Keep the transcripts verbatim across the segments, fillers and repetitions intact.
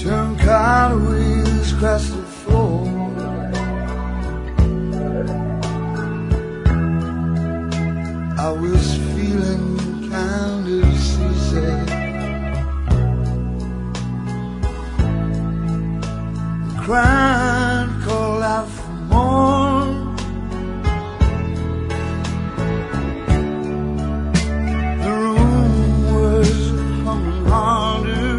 Turn cardways across the floor. I was feeling kind of seasick. Crying called out for more. The room was humming harder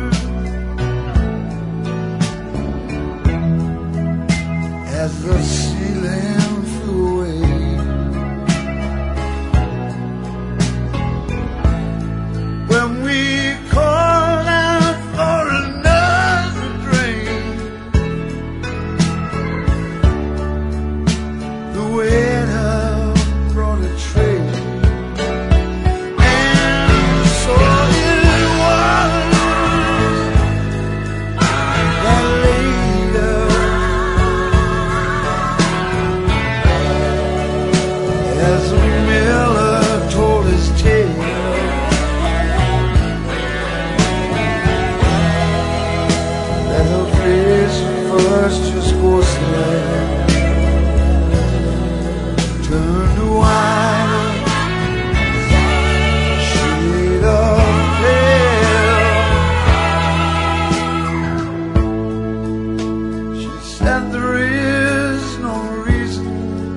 as the ceiling flew away. When we called out for another drink, the waiter brought a tray, and so it was that later, as the miller told his tale, that her face first just ghostly turned to white, shade of pale. She said there is no reason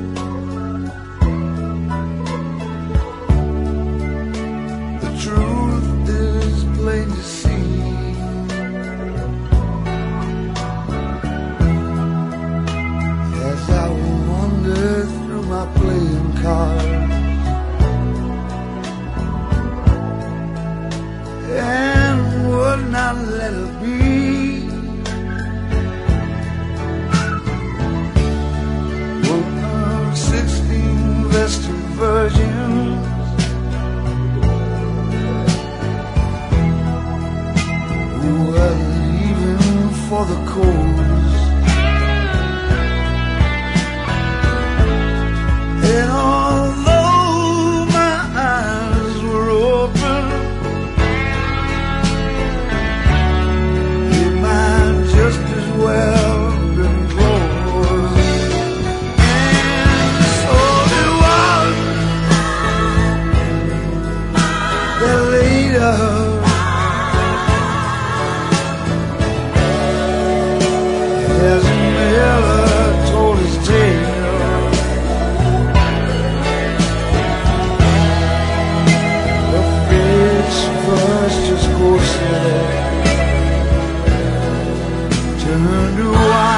the truth is plain to see. As I wandered through my playing cards and would not let it be, one of sixteen vested virgins who were leaving for the coast. And although my eyes were open, they might just as well have been closed. And so it was that later, as Miller told his tale, first just ghostly turned to white.